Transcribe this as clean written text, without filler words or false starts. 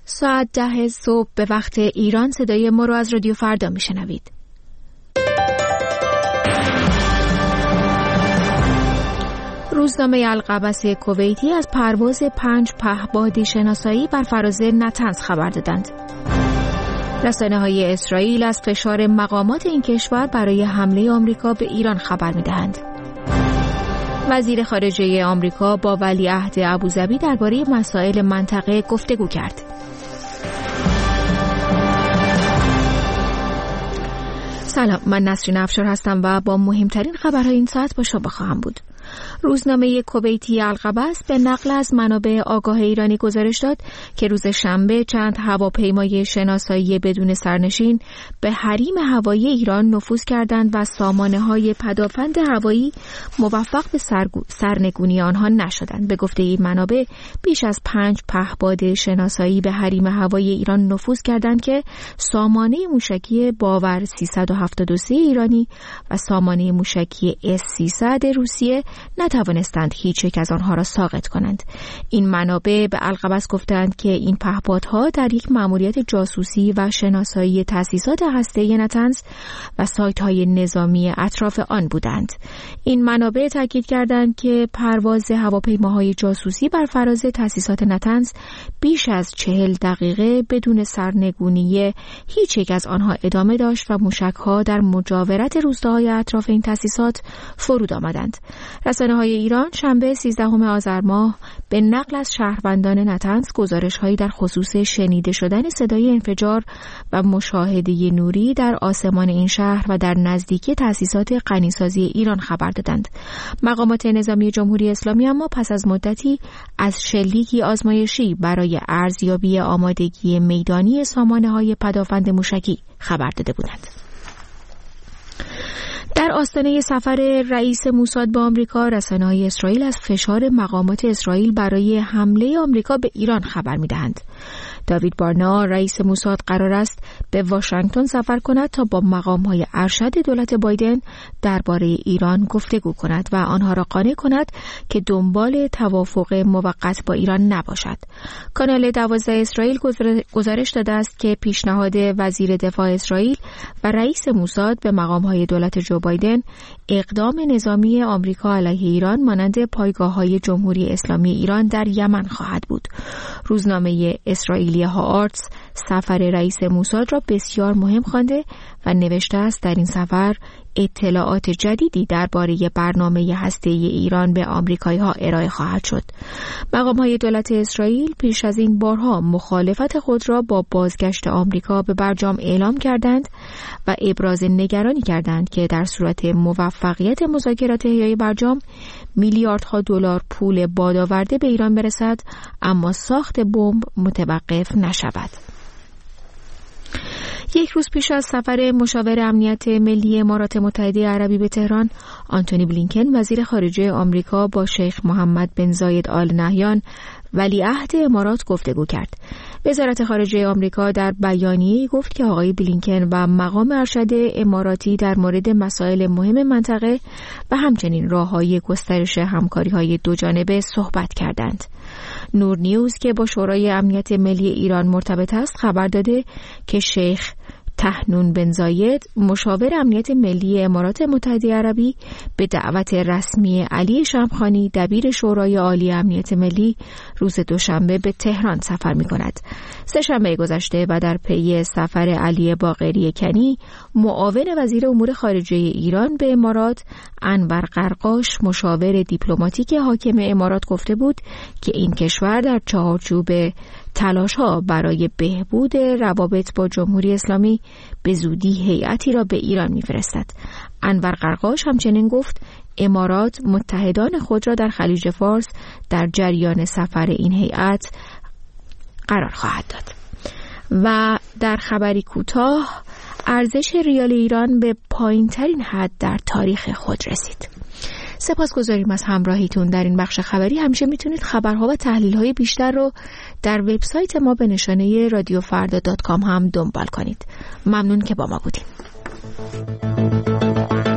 ساعت 10 صبح به وقت ایران صدای ما رو از رادیو فردا میشنوید. روزنامه القبس کویتی از پرواز 5 پهپاد شناسایی بر فراز نتنز خبر دادند. رسانه‌های اسرائیل از فشار مقامات این کشور برای حمله آمریکا به ایران خبر می‌دهند. وزیر خارجه آمریکا با ولیعهد ابوظبی درباره مسائل منطقه گفتگو کرد. سلام، من نسرین افشار هستم و با مهمترین خبرهای این ساعت با شما خواهم بود. روزنامه کویتی القبس به نقل از منابع آگاه ایرانی گزارش داد که روز شنبه چند هواپیمای شناسایی بدون سرنشین به حریم هوایی ایران نفوذ کردند و سامانه‌های پدافند هوایی موفق به سرنگونی آنها نشدند. به گفته این منابع بیش از 5 پهپاد شناسایی به حریم هوایی ایران نفوذ کردند که سامانه موشکی باور 373 ایرانی و سامانه موشکی S-300 روسیه نتوانستند هیچ یک از آنها را ساقط کنند. این منابع به القبس گفتند که این پهپادها در یک مأموریت جاسوسی و شناسایی تأسیسات هسته‌ای نتنز و سایت‌های نظامی اطراف آن بودند. این منابع تاکید کردند که پرواز هواپیماهای جاسوسی بر فراز تأسیسات نتنز بیش از 40 دقیقه بدون سرنگونی هیچ یک از آنها ادامه داشت و موشک‌ها در مجاورت روستاهای اطراف این تأسیسات فرود آمدند. رسانه‌های ایران شنبه 13 آذر ماه به نقل از شهروندان نتنز گزارش‌هایی در خصوص شنیده شدن صدای انفجار و مشاهده نوری در آسمان این شهر و در نزدیکی تأسیسات غنیسازی ایران خبر دادند. مقامات نظامی جمهوری اسلامی اما پس از مدتی از شلیکی آزمایشی برای ارزیابی آمادگی میدانی سامانه‌های پدافند موشکی خبر داده بودند. در آستانه سفر رئیس موساد به آمریکا، رسانه‌های اسرائیل از فشار مقامات اسرائیل برای حمله آمریکا به ایران خبر می‌دهند. داوید بارنا رئیس موساد قرار است به واشنگتن سفر کند تا با مقام‌های ارشد دولت بایدن درباره ایران گفتگو کند و آنها را قانع کند که دنبال توافق موقت با ایران نباشد. کانال 12 اسرائیل گزارش داده است که پیشنهاد وزیر دفاع اسرائیل و رئیس موساد به مقام‌های دولت جو بایدن اقدام نظامی آمریکا علیه ایران مانند پایگاه‌های جمهوری اسلامی ایران در یمن خواهد بود. روزنامه اسرائیلی هآرتس سفر رئیس موساد را بسیار مهم خوانده و نوشته است در این سفر اطلاعات جدیدی درباره برنامه هسته‌ای ایران به آمریکایی‌ها ارائه خواهد شد. مقام‌های دولت اسرائیل پیش از این بارها مخالفت خود را با بازگشت آمریکا به برجام اعلام کردند و ابراز نگرانی کردند که در صورت موفقیت مذاکرات هیئت برجام میلیاردها دلار پول بادآورده به ایران برسد اما ساخت بمب متوقف نشود. یک روز پیش از سفر مشاور امنیت ملی امارات متحده عربی به تهران، آنتونی بلینکن وزیر خارجه آمریکا با شیخ محمد بن زاید آل نهیان ولیعهد امارات گفتگو کرد. وزارت خارجه آمریکا در بیانیه‌ای گفت که آقای بلینکن و مقام ارشد اماراتی در مورد مسائل مهم منطقه و همچنین راه‌های گسترش همکاری‌های دوجانبه صحبت کردند. نور نیوز که با شورای امنیت ملی ایران مرتبط است خبر داده که شیخ طحنون بن زاید مشاور امنیت ملی امارات متحده عربی به دعوت رسمی علی شمخانی دبیر شورای عالی امنیت ملی روز دوشنبه به تهران سفر می‌کند. سه‌شنبه گذشته و در پی سفر علی باقری کنی معاون وزیر امور خارجه ایران به امارات، انور قرقاش مشاور دیپلماتیک حاکم امارات گفته بود که این کشور در چارچوب تلاش‌ها برای بهبود روابط با جمهوری اسلامی به زودی هیئتی را به ایران می‌فرستد. انور قرقاش همچنین گفت امارات متحدان خود را در خلیج فارس در جریان سفر این هیئت قرار خواهد داد. و در خبری کوتاه، ارزش ریال ایران به پایین‌ترین حد در تاریخ خود رسید. سپاسگزاریم از همراهیتون در این بخش خبری. همیشه میتونید خبرها و تحلیل‌های بیشتر رو در وبسایت ما به نشانه radiofarda.com هم دنبال کنید. ممنون که با ما بودید.